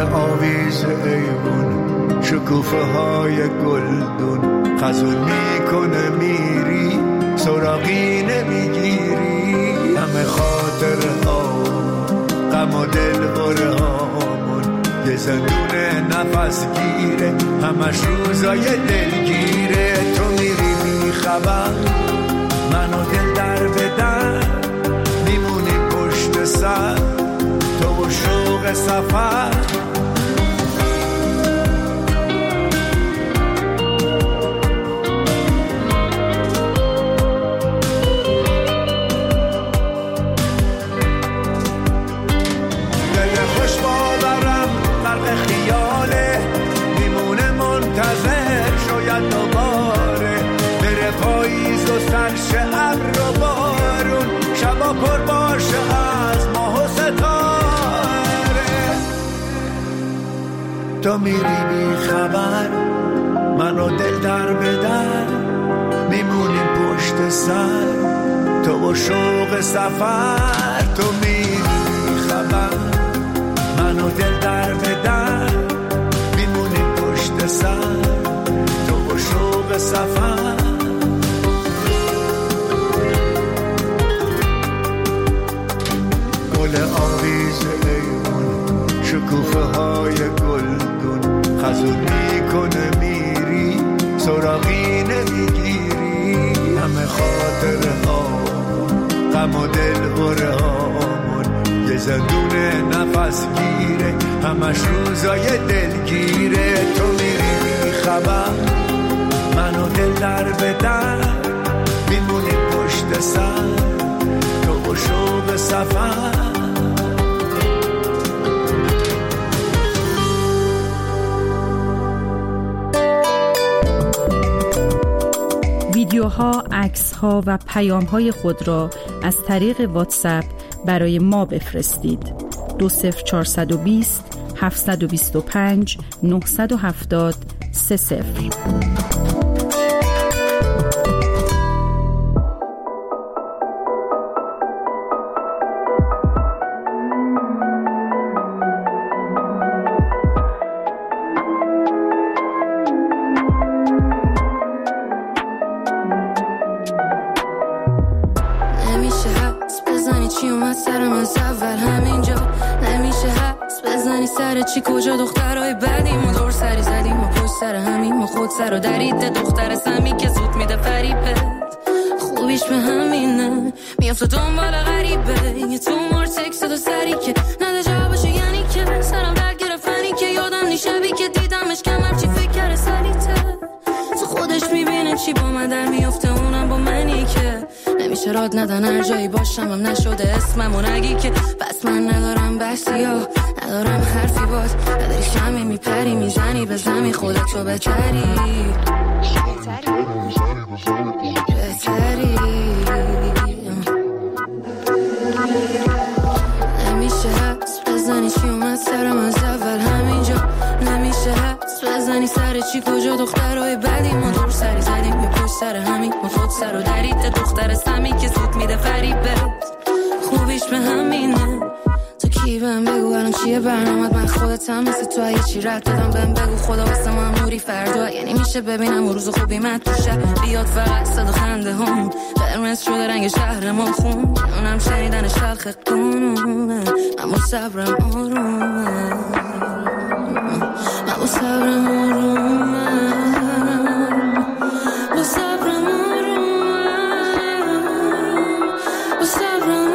آویز ایوون شکوفه های گلدون خزون میکنه میری سراغی نمیگیری همه خاطر ها غم و دلبره هامون یه زندون نفس گیره همش روزای دلگیره تو میری میخبر منو دل در بدن میمونی پشت سر تو و شوق سفر سرش ابر و بارون شبا پر باشه از ماه و ستاره تو میری بی خبر منو دل در بدر میمونیم پشت سر تو و شوق سفر تو میری بی خبر منو دل در بدر میمونیم پشت سر تو و شوق سفر آویز ایوون شکوفه های گلدون خزون میکنه میری سراغی نمیگیری همه خاطر ها غم و دلبره هامون یه زندون نفس گیره همش روزای دلگیره تو میری میخبر منو دل در بدر میمونی پشت سر تو و شوق سفر ویدیوها، عکس‌ها و پیام‌های خود را از طریق واتساپ برای ما بفرستید. 20420 725 970 30. چی کجا دخترای بدیم و دور سری زدیم و پشت سر همیم و خود سر و دریده دختر سمی که زود میده فریبه خوبیش به همینه میافته دنبال غریبه یه تو مار تکست دو سری که نده جوابشو یعنی که سرم در گرفتنی که یادم نیشبی که دیدمش کمر چی فکر کرده سریته تو خودش میبینه چی با من در میافته اونم با منی که نمیشه راد ندن هر جایی باشم هم نشده اسمم و نگی که بس من ندارم بسی ها ندارم حرفی باز نداری شمی میپری میزنی به زمین خودتو بهتری نمیشه حس بزنی چی اومد سرم از اول همینجا نمیشه حس بزنی سر چی کجا دخترهای بدی ما دور سری زدیم یه پشت سر همین ما خود سر و دریده دختر سمی که زود میده فریبه خوبیش به همینه کی بهم بگو الان چیه برنامه‌ت من خودتم مثل تو یه چی رد دادم بهم بگو خدا واسه ما نوری فردا یعنی میشه ببینم روز خوبی من تو شب بیاد فقط صدا خنده هم قرمز شده رنگ شهر ما خون اونم شنیدن شلخ قانونه اما صبرم آرومه اما صبرم آرومه با صبرم آرومه با صبرم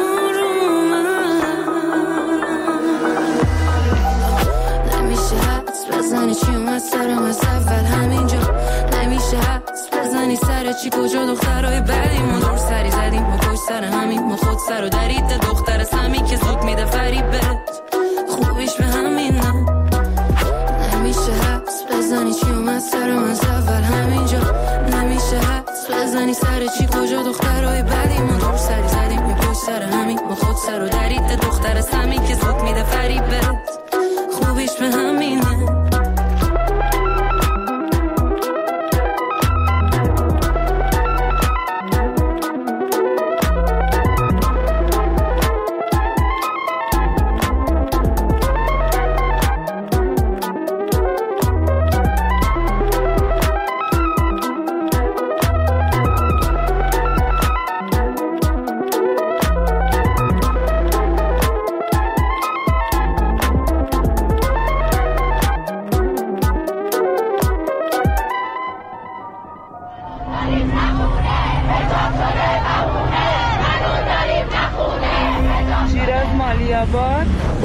بزنی چی اومد سرم از اول همینجا نمیشه حدس بزنی سر چی کجا دخترهای بدی ما دور سری زدیم ما پشت سر همین ما خود سر و دریده دختر سمی که زود میده فریبت خوبیش به همینه نمیشه حدس بزنی چی اومد سرم از اول همینجا نمیشه حدس بزنی سر چی کجا دخترهای بدی ما دور سری زدیم ما پشت سر همین ما خود سر و دریده دختر سمی که زود میده فریبت خوبیش به همینه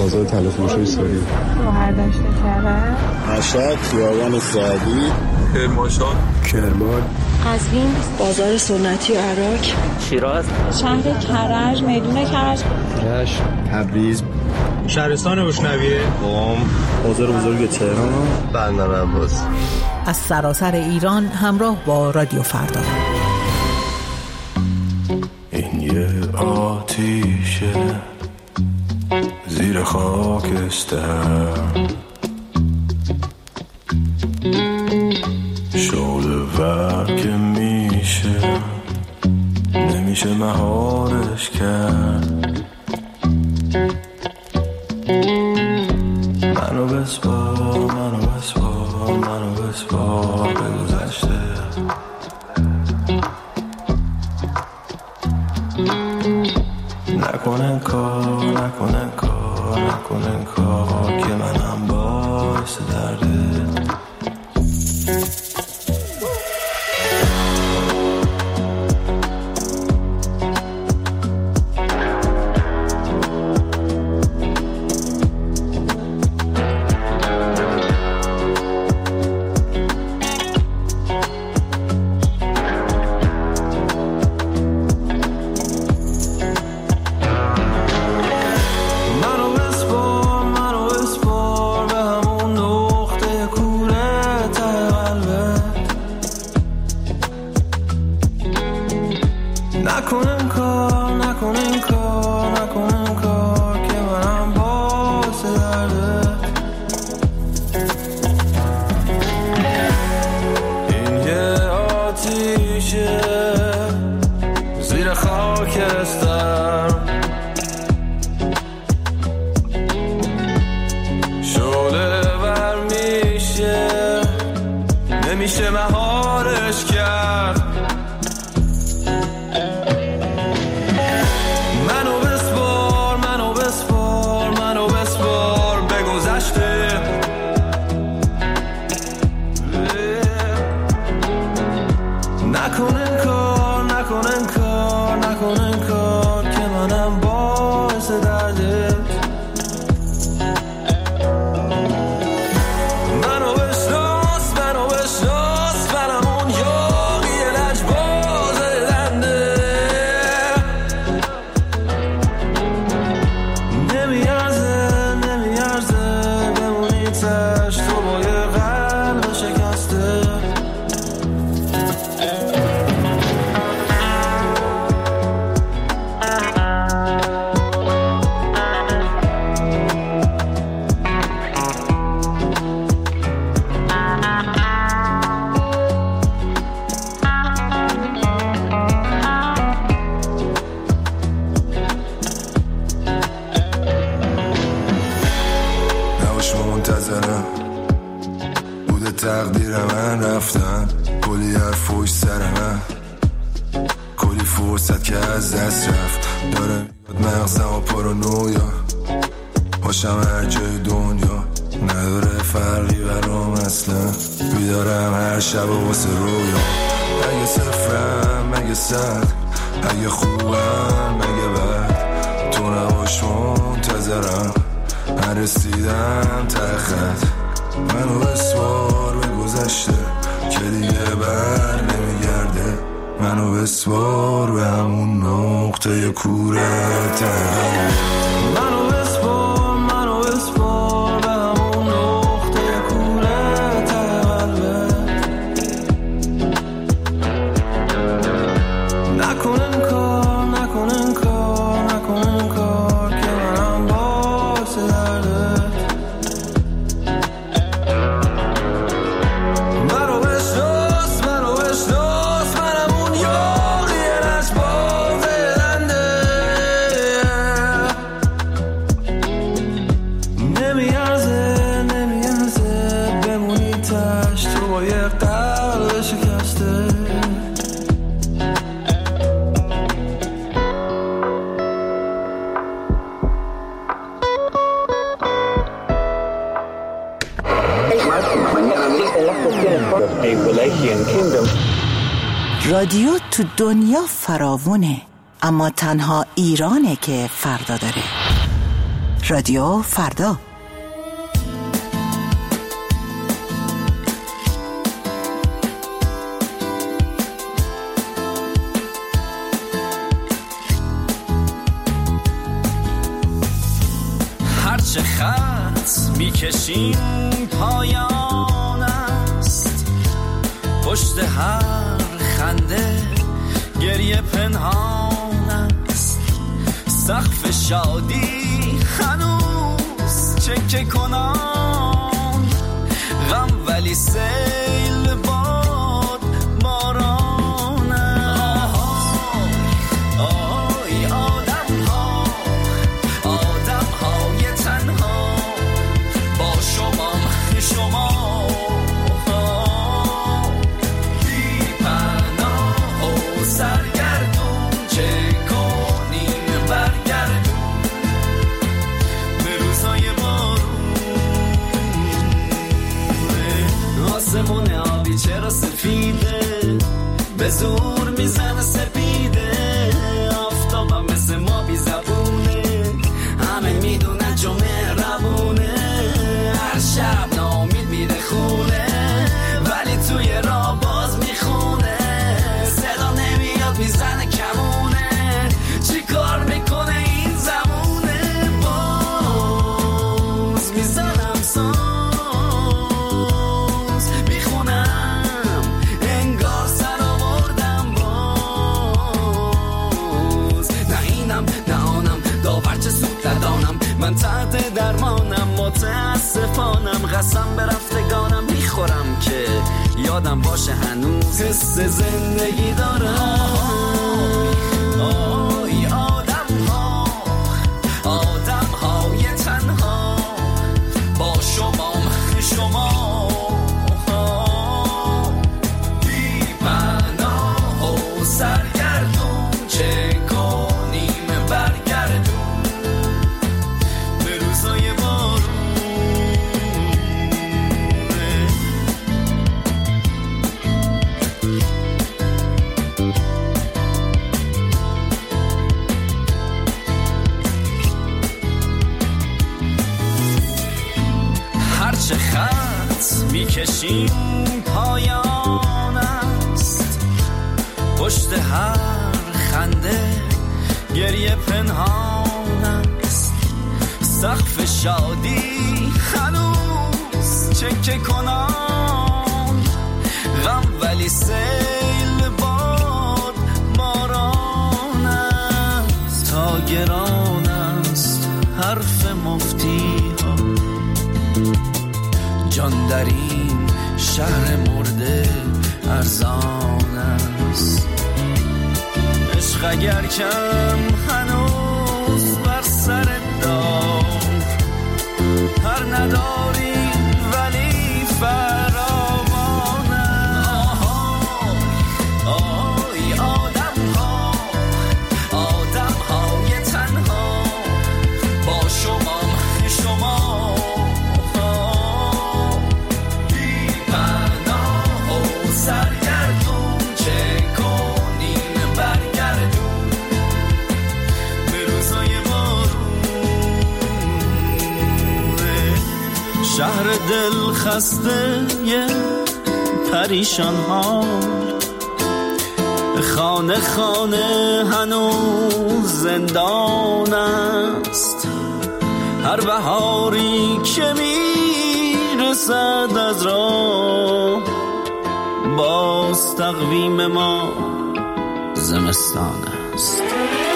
بازار طلافروشی ساری، بهرداشت کرد، مشهد، خیابان سعدی، کرمانشاه، کرمان، قزوین، بازار سنتی عراق، شیراز، شهر کرج، میدون کرج، رشت، تبریز، شهرستان بوشنویه، قم، بازار بزرگ تهران، بندر عباس. از سراسر ایران همراه با رادیو فردا. این یه آتیشه زیر خاکستر، شعله ور که نمیشه مهارش کرد. منو بسپار به گذشته. نکنن کار که منم باعث درده. تقدیر من رفتن، کلی حرف پشت سر من، کلی فرصت که از دست رفت. داره میاد مغزم و پارانویا، باشم هر جای دنیا نداره فرقی برام اصلا. بیدارم هر شب و واسه رویا، اگه صفرم مگه صد، اگه خوبم مگه بد، تو نباش منتظرم، من رسیدم تخت. منو بسوار به گذشته که دیگه بر نمیگرده، منو بسوار به همون نقطه کوره تهران. منو بسپار به همون نقطه کوره تهران. نکنن کار که منم باعث درده. رادیو تو دنیا فراوونه، اما تنها ایرانه که فردا داره. رادیو فردا. هرچه خط میکشیم پایان است، پشت هر خنده گریه پنهان است. سقف شادی هنوز چکه کنان، غم ولی سیل باد باران است. آی آدم های تنها، با شما بی پناه و سرگردون، چه کنیم برگردون به روزای بارون. آسمون آبی چرا سفیده، به زور میزنه سپیده. آفتابم مثل ما بی زبونه، همه میدونه چون مهربونه. هر شب ناامید میره خونه، ولی توی راه باز میخونه. صدا نمیاد میزنه کمونه، چی کار میکنه این زمونه. باز میزنم ساز میخونم، انگار سر آوردم باز. نه اینم نه آنم، داور چه سود ندانم. من تحت درمانم، متاسفانم. قسم به رفتگانم میخورم که یادم باشه هنوز حس زندگی دارم. آی آدم های تنها، با شما بی پناه و سرگردون، چه کنیم برگردون به روزای بارون. هرچه خط میکشیم پایان است، پشت هر خنده گریه پنهان است. سقف شادی هنوز چکه کنان، غم ولی سیل باد باران است. تا گران است حرف مفتی ها، جان در این شهر مرده ارزان است. عشق اگر کم هنوز بر سر دار، هر نداری ولی فراوان است. آی آدم های تنها، با شما بی پناه و سرگردون، چه کنیم برگردون به روزای بارون. شهر دل خسته پریشان حال، خانه خانه هنوز زندان است. هر بهاری که میرسد از راه، باز تقویم ما زمستان است.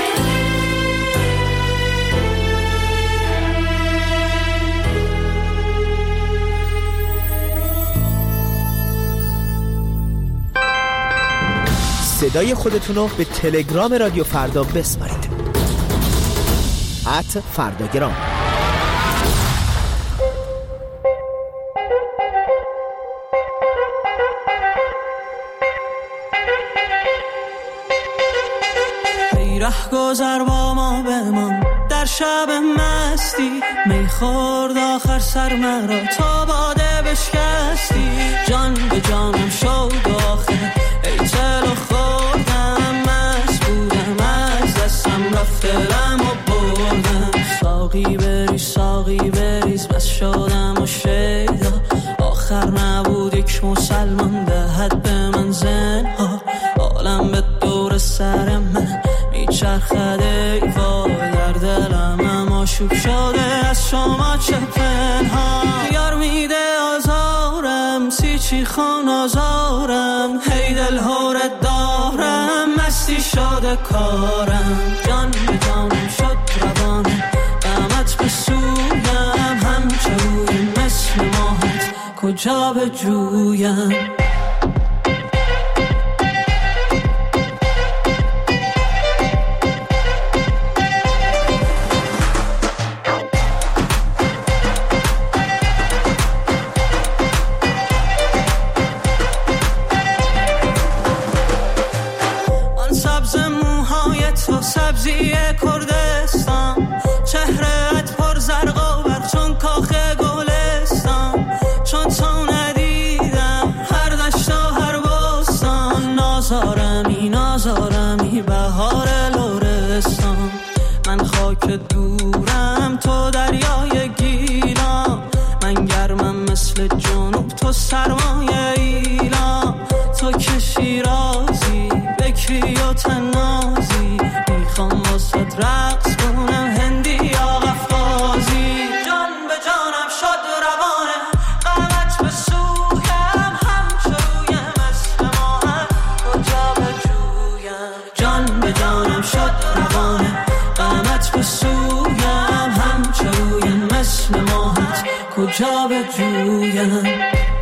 صدای خودتونو به تلگرام رادیو فردا بسپارید. @فرداگرام. ای ره گذر با ما بمان، در شب مستی میخورد آخر سر مرا تا باده بشکستی. جان به جانم شد آخر، ای چلو خوردم مست بودم، از دستم رفت دلم و بردم. ساقی بریز بهتر نبود یک مسلمان دهد به من زنها؟ عالم به دور سر من میچرخد ای وای، در دلم اما شوک شده از شما چه پنهان. یار میده آزارم سیچی خون آزارم، هی دل هورت دارم مستی شده کارم. جان به جانم شد روانه غمت به سویم، همچه روی مثل ماهت کجا به جویم. سبزی کردستان، چهرهت پر زرق و برق چون کاخ گلستان. چون تو ندیدم هر دشت و هر بستان، نازارمی نازارمی بهار لرستان. من خاک دورم تو دریای گیلان، من گرمم مثل جنوب تو سرمایه ایلان. تو که شیرازی بکری و تنازی، میخوام واسد رقص کنم هندی یا قفقازی. جان به جانم شد روانه غمت به سویم، همچه روی مثل ماهت کجا به جویم. جان به جانم شد روانه غمت به سویم، همچه روی مثل ماهت کجا به جویم.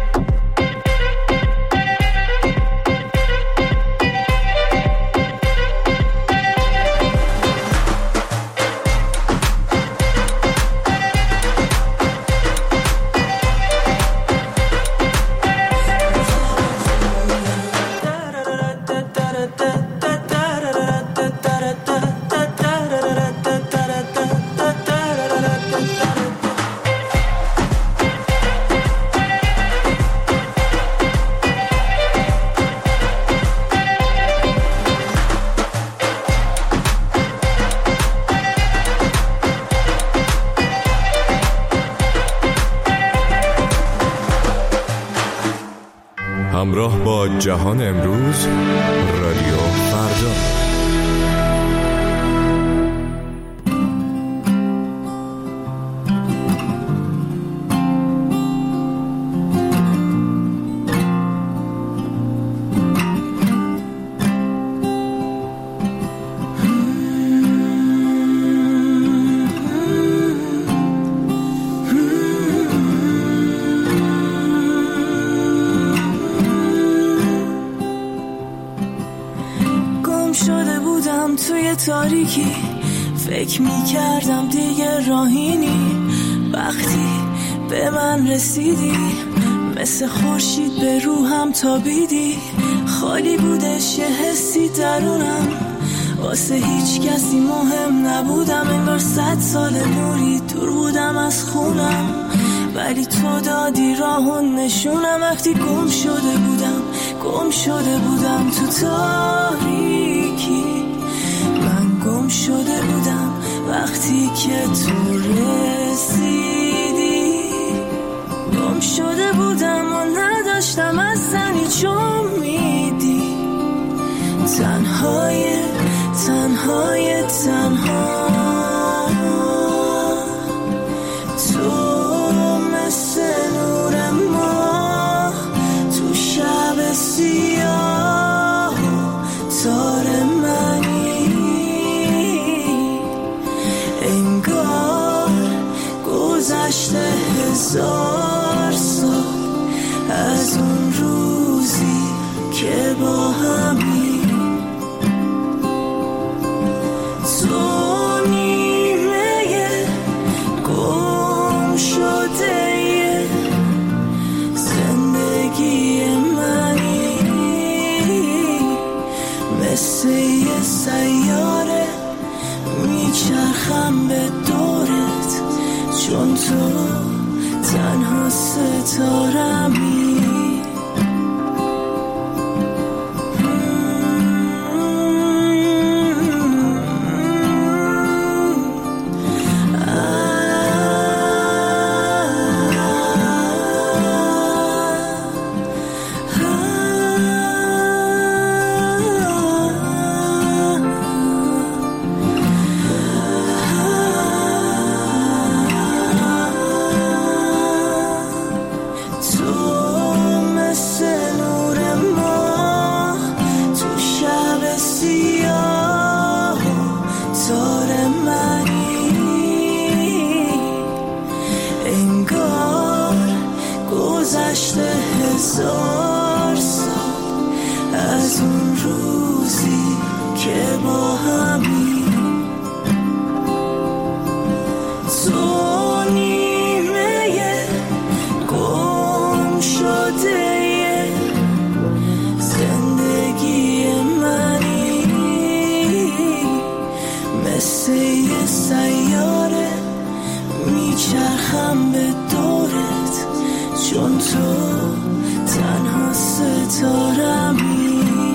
همراه با جهان امروز، رادیو فردا. تاریکی فکر میکردم دیگه راهینی، وقتی به من رسیدی مثل خورشید به روحم تابیدی. خالی بودش یه حسی درونم، واسه هیچ کسی مهم نبودم. انگار 100 سال نوری دور بودم از خونم، ولی تو دادی راهون نشونم. وقتی گم شده بودم تو تاریکی، گم شده بودم وقتی که تو رسیدی. گم شده بودم و نداشتم اصلا هیچ امیدی. تنها تو مثل نور ماه تو شب سیاه تار منی. انگار گذشته 1000 سال از اون روزی که با همی. تو نیمه گم شده زندگی منی، مثل یه سیاره میچرخم به دورت، چون تو تنها ستارمی. گذشته 1000 سال از اون روزی که با همی تو نیمه گم شده زندگی منی، مثل یه سیاره میچرخم به دورت، چون تو تنها ستارمی.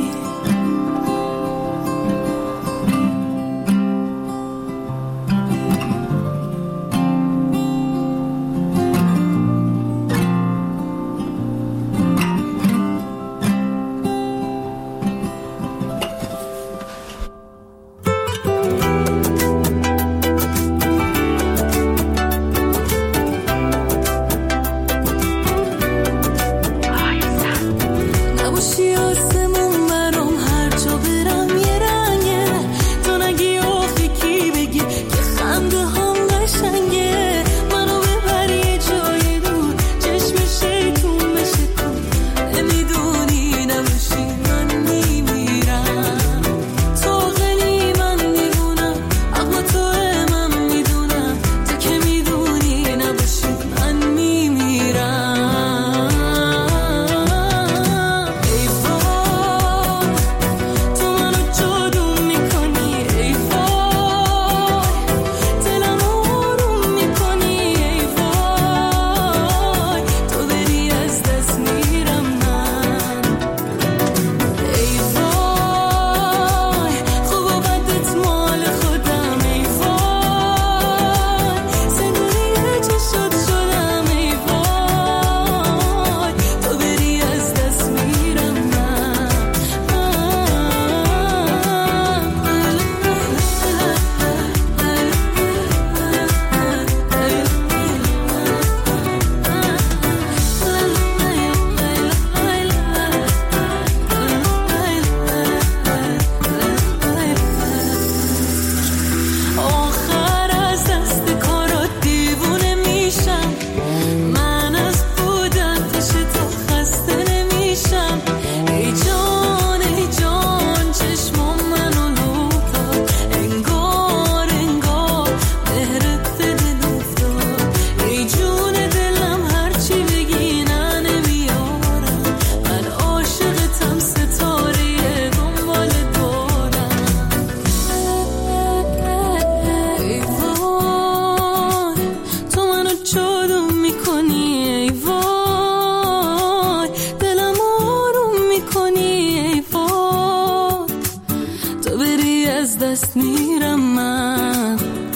دست میرم من.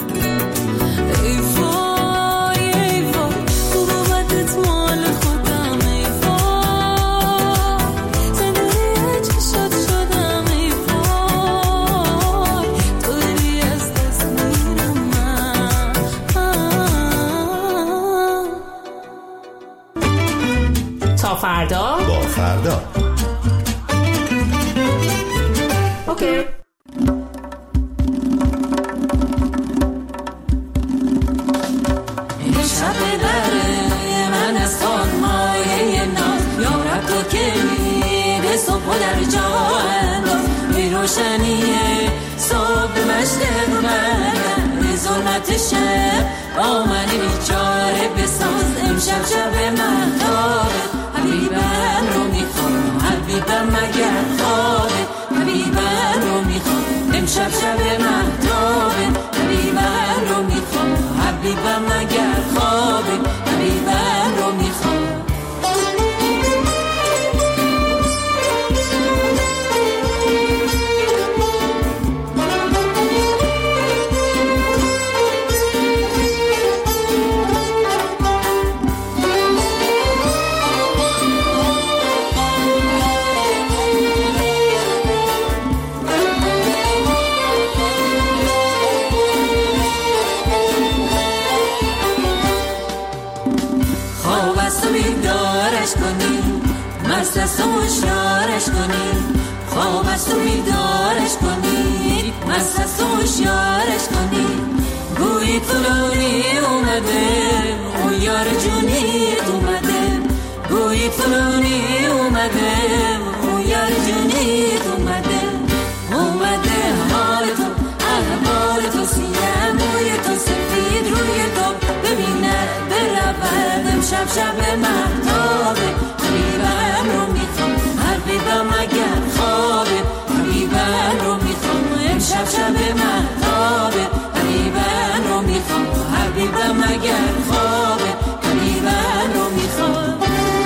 ای وای ای وای خوب و بدت مال خودم. ای وای زندگی چشات شدم. ای وای تو داری از دست میرم من. تا فردا با فردا. اوکی. روشنیه صبح مشرق من به ظلمت شب آمنی بیچاره بساز امشب شب مهتابه. حبیبم رو میخوام حبیبم مگر خوابه. حبیبم رو میخوام امشب شب مهتابه. حبیبم رو میخوام حبیبم مگر خوابه. حبیبم رو میخوام. مست است و هوشیارش کنید. خواب است و بیدارش کنید. مست است و هوشیارش کنید. گویی فلانی اومده اون یار جونید اومده. خورشید فلانی اومده، اون یار جونیت اومده، اومده حال تو، احوال تو، سیاه موی تو، سفید روی تو، ببینه برود امشب شب مهتابه، حبیبم رو میخوام، حبیبم اگر خوابه، حبیبم رو میخوام، امشب شب مهتابه، حبیبم رو میخوام، حبیبم اگر خوابه، حبیبم رو میخوام.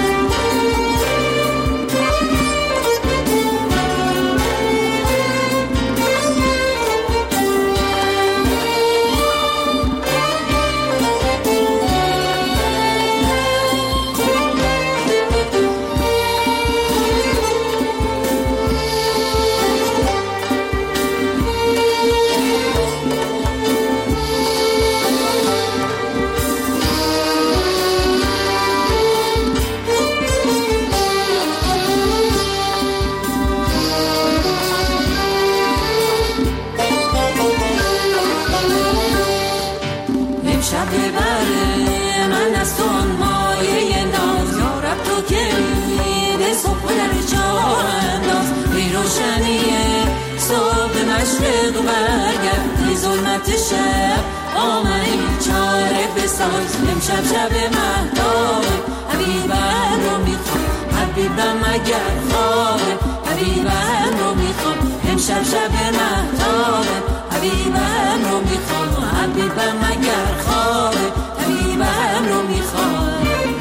شب آمدی چاره بساز، امشب شب مهتابه، حبیبم رو میخوام، حبیبم اگر خوابه، حبیبم رو میخوام، امشب شب مهتابه، حبیبم رو میخوام، حبیبم اگر خوابه، حبیبم رو میخوام.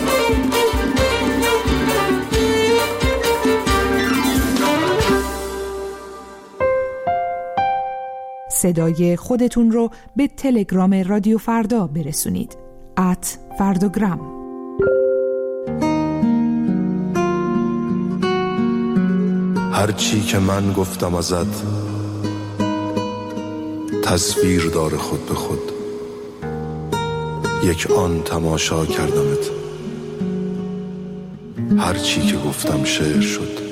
صدای خودتون رو به تلگرام رادیو فردا برسونید. @فرداگرام. هرچی که من گفتم ازت تصویر داره خود به خود، یک آن تماشا کردمت، هرچی که گفتم شعر شد.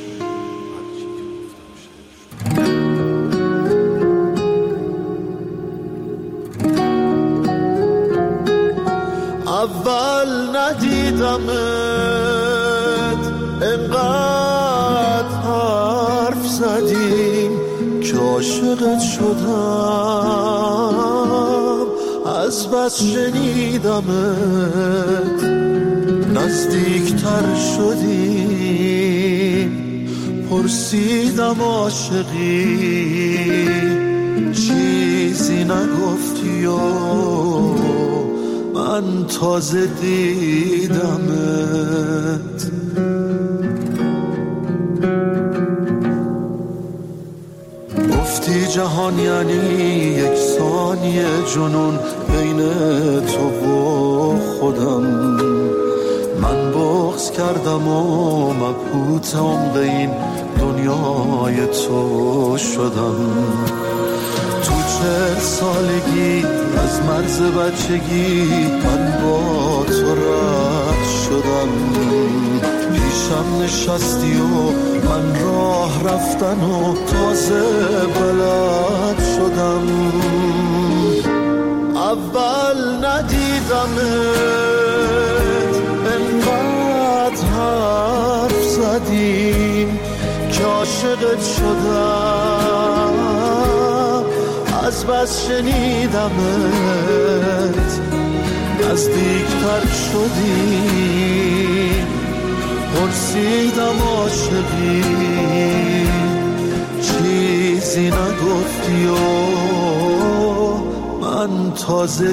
اول ندیدمت انقدر حرف زدیم که عاشقت شدم، از بس شنیدمت نزدیکتر شدیم، پرسیدم عاشقی چیزی نگفتی و من تازه دیدمت. گفتی جهان یعنی یک ثانیه جنون بین تو و خودم، من بغض کردم و مبهوت عمق این دنیای تو شدم. تو 40 سالگی از مرز بچگی من با تو رد شدم، پیشم نشستی و من راه رفتن و تازه بلد شدم. اول ندیدمت انقدر حرف زدیم که عاشقت شدم، از بس شنیدمت نزدیکتر شدیم، پرسیدم عاشقی چیزی نگفتی و من تازه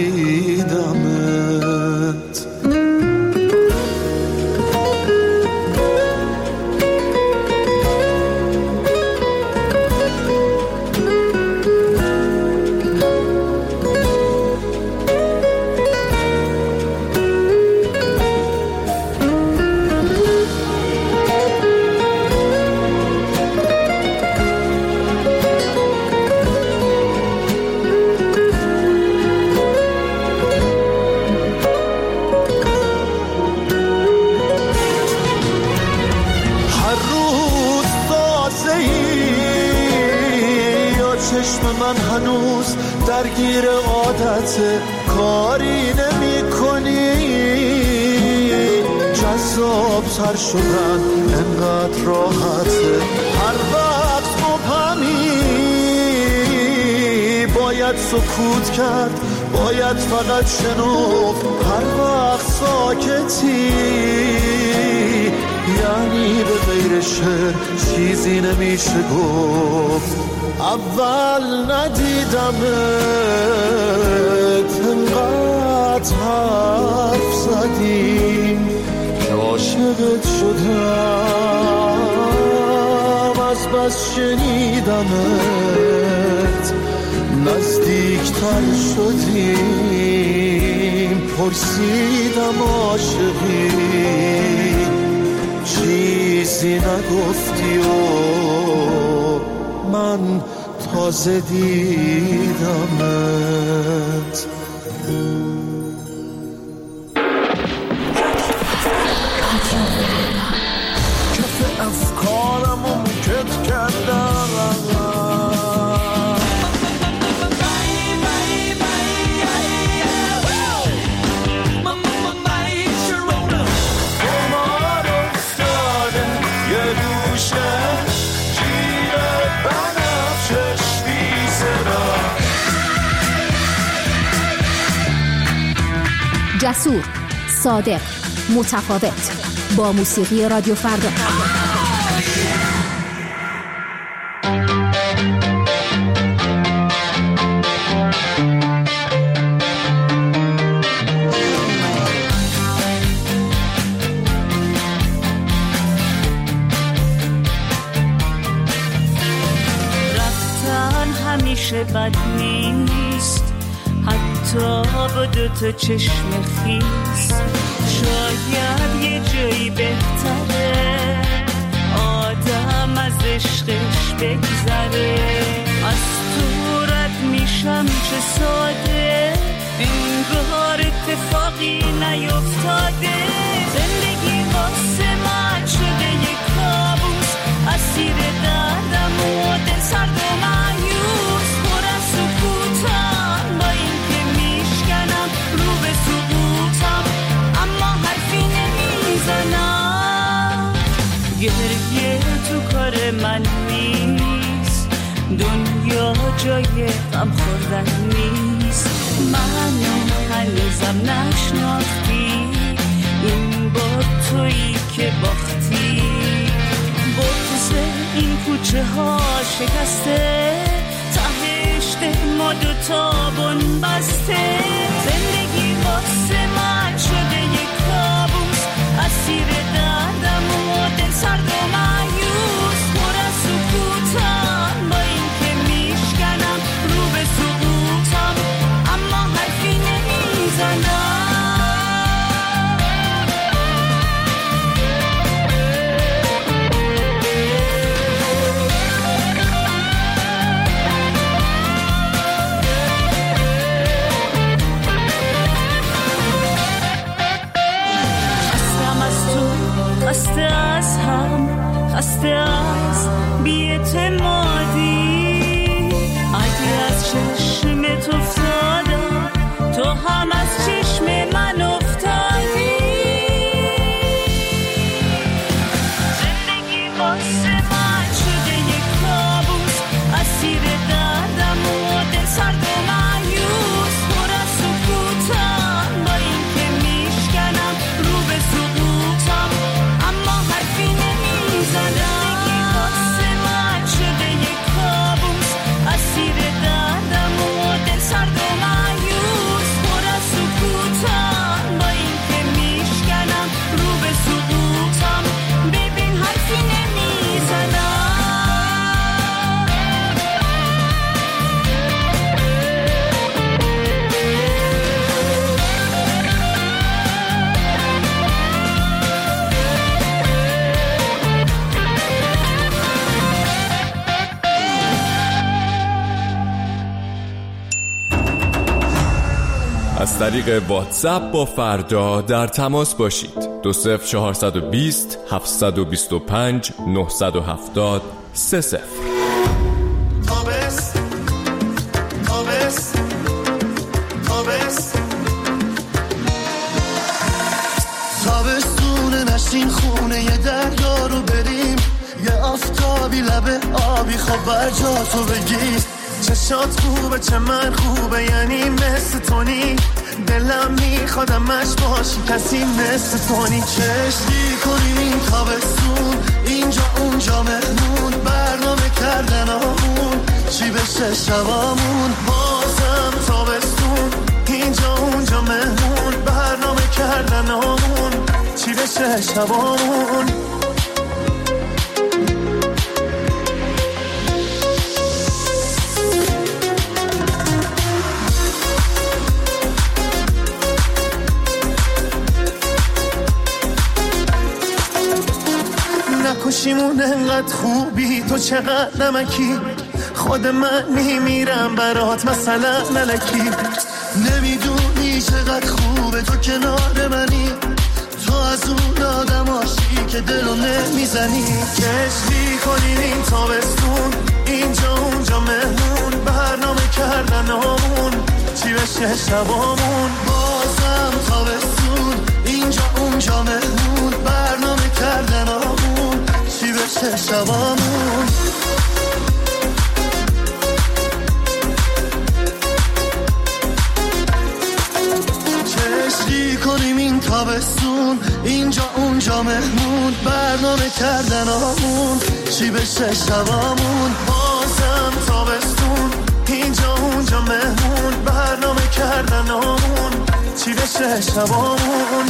دیدمت. من هنوز درگیر عادت کاری نمی کنی، جذاب آفتاب‌تر شدن انقدر راحته. هر وقت مبهمی باید سکوت کرد، باید فقط شنفت. هر وقت ساکتی یعنی به غیر شعر چیزی نمیشه گفت. اول ندیدمت انقدر حرف زدیم که عاشقت شدم. از بس شنیدمت نزدیکتر شدیم. پرسیدم عاشقی چیزی نگفتی و من تازه دیدمت. کف افکارمو کت کردم. جسور، صادق، متفاوت، با موسیقی رادیو فردا. رفتن همیشه بد نیست، حتی با دوتا چشم خیس. شاید یه جایی بهتره آدم از عشقش بگذره. از تو رد میشم چه ساده، انگار اتفاقی نیفتاده. زندگی واسه من شده یک کابوس، اسیر دردم و دل سرد و مایوس. پر از سکوتم با این که میشکنم رو به سقوطم، اما حرفی نمیزنم. گریه تو کار من نیست، دنیا جای غم خوردن نیست. منو هنوزم نشناختی، این بار تویی که باختی. بغض این کوچه ها شکسته، تهش ما دوتا بن بسته. زندگی واسه من شده یک کابوس، اسیر دردم و دل سرد و مایوس. پر از سکوتم با این که میشکنم رو به سقوطم، اما حرفی نمیزنم. خسته از هم، خسته از بی‌اعتمادی. اگه از چشمت افتادم، تو هم از چشم من افتادی. زندگی واسه من شده یک کابوس، اسیر دردم و دل سرد و مایوس. پر از سکوتم با این که میشکنم رو به سقوطم، اما حرفی نمیزنم. زندگی واسه من شده یک کابوس، اسیر دردم و دل سرد و مایوس. پر از سکوتم با این که میشکنم رو به سقوطم، ببین حرفی نمیزنم. از طریق واتساپ با فردا در تماس باشید. 20420 725 970 30. تابستون نشت این خونه یه دریا رو بریم، یه آفتابی لبه آبی خواب بر جا تو بگیر. چشات خوبه چه من خوبه، یعنی مثل تونی، دلم میخوادمش باشی کسی مثل تونی. چشتی کنیم این تابستون، اینجا اونجا مهمون، برنامه کردن آمون چی بشه شبامون. بازم تابستون، اینجا اونجا مهمون، برنامه کردن آمون چی بشه شبامون. نکشیمون انقدر خوبی، تو چقدر نمکی، خود من میمیرم برات مثلا ملکی. نمیدونی چقدر خوبه تو کنار منی، تو از اون آدماشی که دلو نمیزنی. کشتی کنیم این تابستون، اینجا اونجا مهمون، برنامه کردن آمون چی بشه شبامون. بازم تابستون، اینجا اونجا مهمون، برنامه کردن آمون چی بشه شبامون. چشتی کنیم این تابستون، اینجا اونجا مهمون، برنامه کردن آمون چی بشه شبامون. بازم تابستون، اینجا اونجا مهمون، برنامه کردن آمون چی بشه شبامون.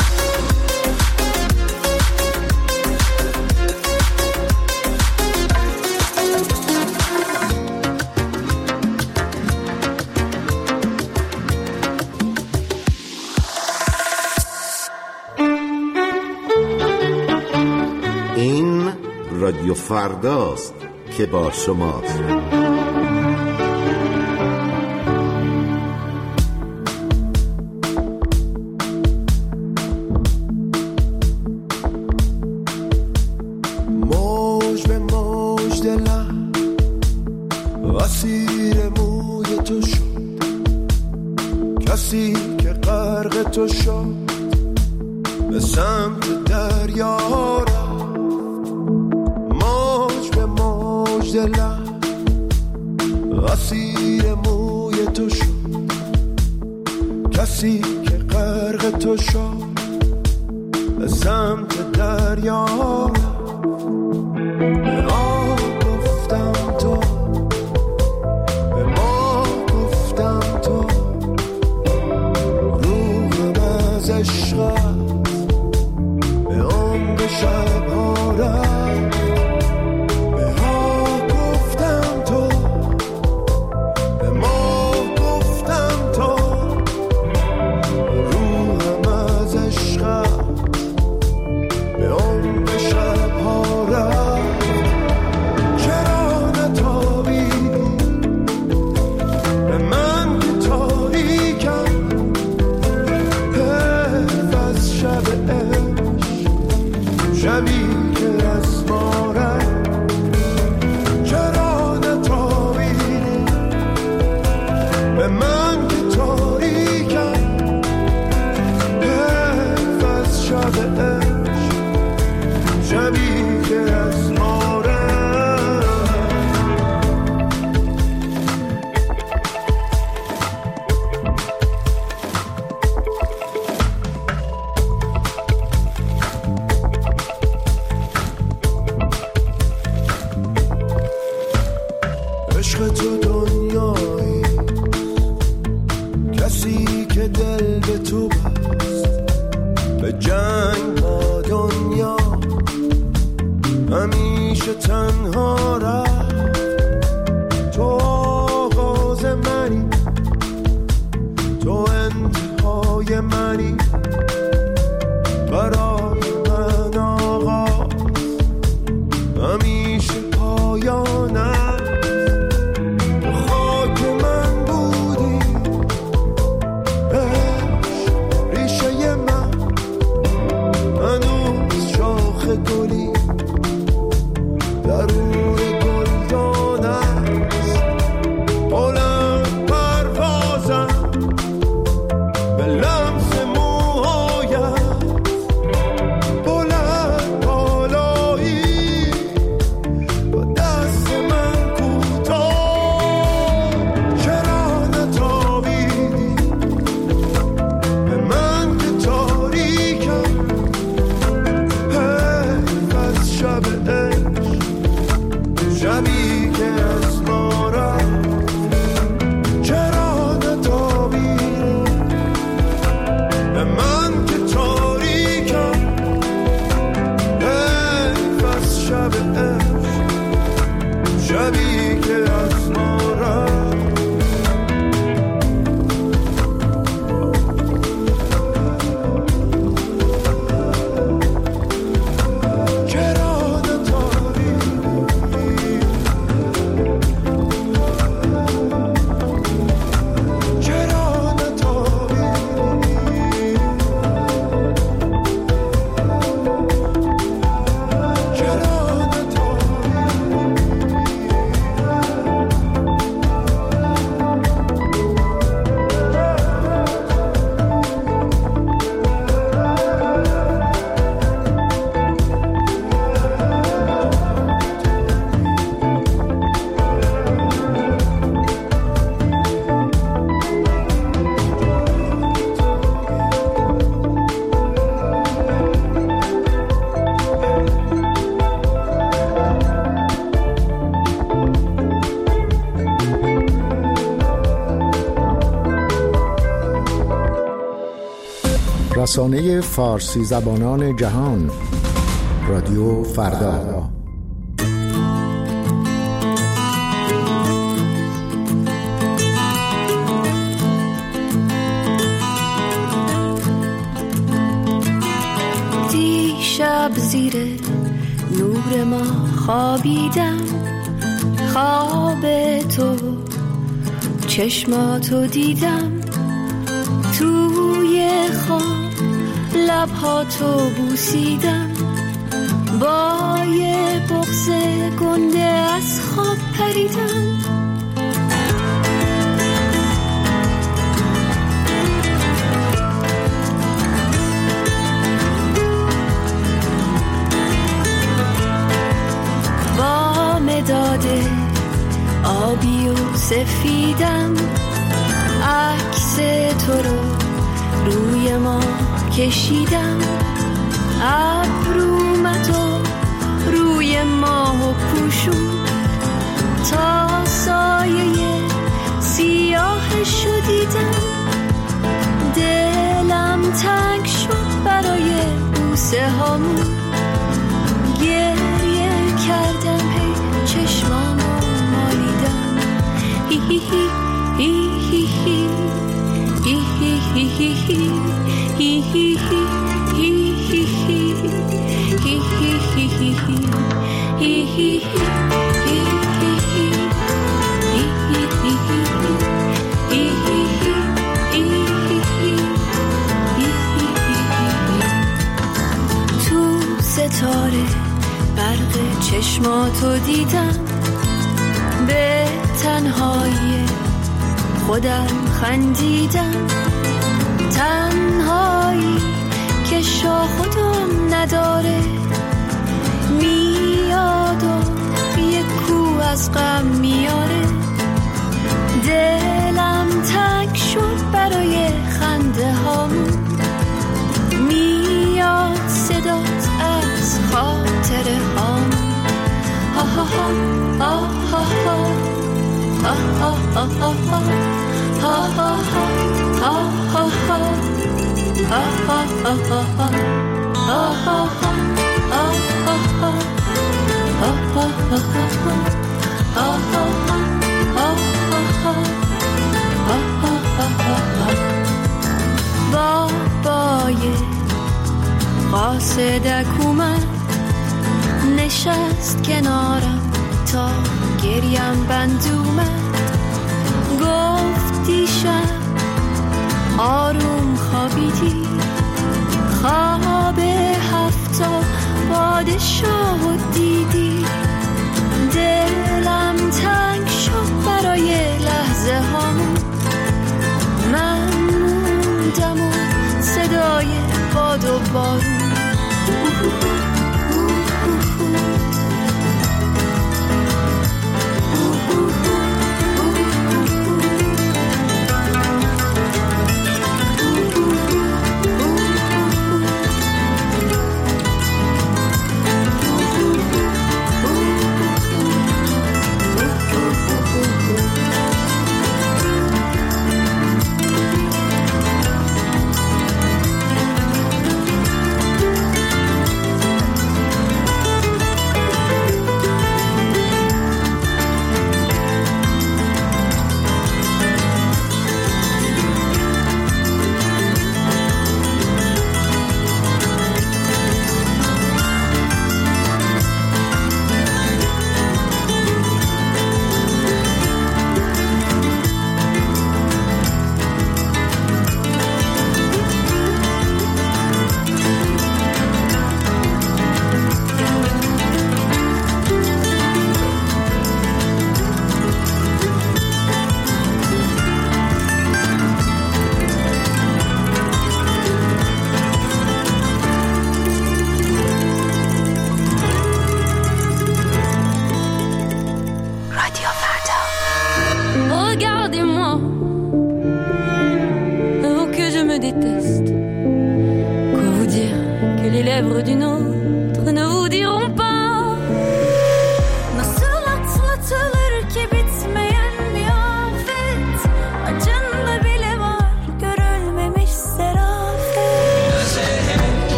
این رادیو فرداست که با شماست. موج به موج دلم اسیر موی تو شد، کسی که غرق تو شد به سمت دریا رفت. موج به موج دلم اسیر موی تو شد، کسی که غرق تو شد به سمت دریا رفت. به ما گفتم تو، به ما گفتم تو، روحم از عشقت به عمق شبها رفت. به ما گفتم تو، به ما گفتم تو، روحم از عشقت به عمق شبها رفت. چرا نتابیدی به من که تاریکم، حیف از شب عشق، شبی که از ما رفت. چرا نتابیدی به من که تاریکم، حیف از شب عشق، شبی که از ما رفت. عشق تو دنیایی، کسی که دل به تو بست، به جنگ با دنیا همیشه تنها رفت. تو آغاز منی، تو انتهای منی، برای من آغاز همیشه پایانم. خاک من بودی، ریشه من هنوز شاخ گلی، درون گلدان است بلند پروازم، به لمس موهایت بلند رسانه فارسی زبانان جهان، رادیو فردا. دیشب زیر نور ما خوابیدم، خواب تو چشماتو دیدم، توی خواب لبهاتو بوسیدم، با یه بغض گنده از خواب پریدم. با مداد آبی و سفیدم عکس تو رو روی ما کشیدم، ابرومتو روی ماه پوشون تا سایه سیاهشو دیدم. دلم تنگ شد برای بوسه هامون، گریه کردم هی چشمامو مالیدم. هی هی هی هی هی هی هی هی هی هی هی تو ستاره برق چشماتو دیدم، به تنهایی خودم خندیدم، تنهایی که شاخ و دم نداره، میاد و یک کو از غم میاره. دلم تنگ شد برای خنده هامون، میاد صدات از خاطره هامون. ها ها ها ها ها ها ها ها ها بابای قاصدک اومد، نشست کنارم تا گریم بند اومد، گفت دیشب آروم خوابیدی، خواب هفتا پادشاه دیدی. دلم تنگ شد برای لحظه هامون، من موندم و صدای باد و بارون.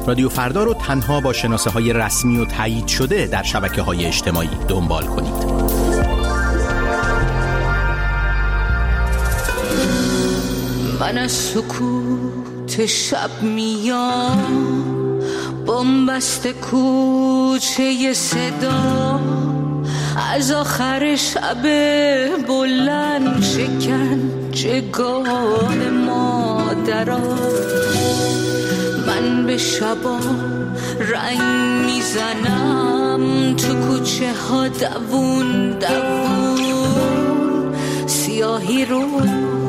رادیو فردا رو تنها با شناسه‌های رسمی و تایید شده در شبکه‌های اجتماعی دنبال کنید. من از سکوت شب میام، بنبست کوچه صدا، از آخر شب بلند شکنجهگاه مادران. من به شبا رنگ میزنم تو کوچه ها، دوون دوون سیاهی رو